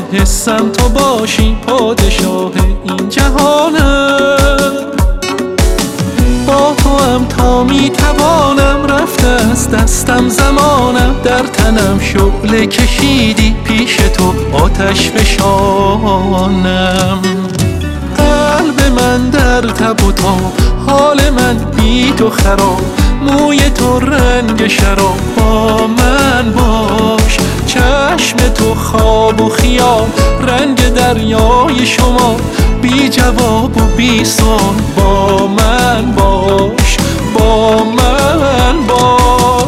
حسم تو باشی پادشاه این جهانم. با تو هم تا میتوانم رفته از دستم زمانم. در تنم شعله کشیدی پیش تو آتش فشانم. قلب من در تب و تاب حال من بی تو خراب. موی تو رنگ شراب با من باش. چشم تو خواب و خیال رنگ دریای شما. بی جواب و بی سؤال با من باش. با من باش.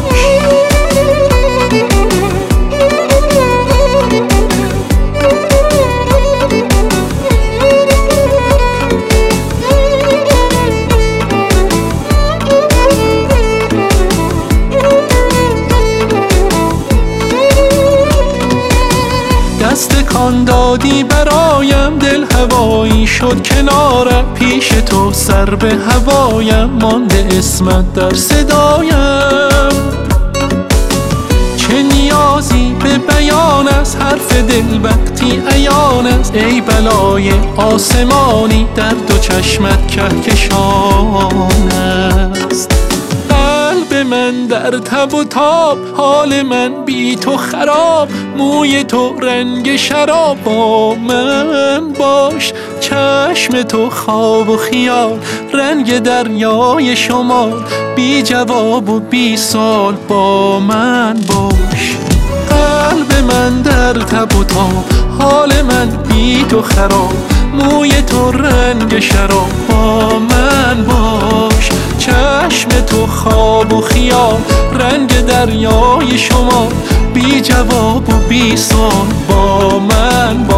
دست کان دادی برایم دل هوایی شد کناره. پیش تو سر به هوایم مانده اسمت در صدایم. چه نیازی به بیان است حرف دل وقتی عیان است. ای بلای آسمانی در دو چشمت کهکشان است. قلب من در تب و تاب حال من بی تو خراب. موی تو رنگ شراب با من باش. چشم تو خواب و خیال رنگ دریای شمال. بی جواب و بی سؤال با من باش. قلب من در تب و تاب حال من بی تو خراب. موی تو رنگ شراب با من باش. چشم تو خواب و خیال رنگ دریای شما. بی جواب و بی سؤال با من باش.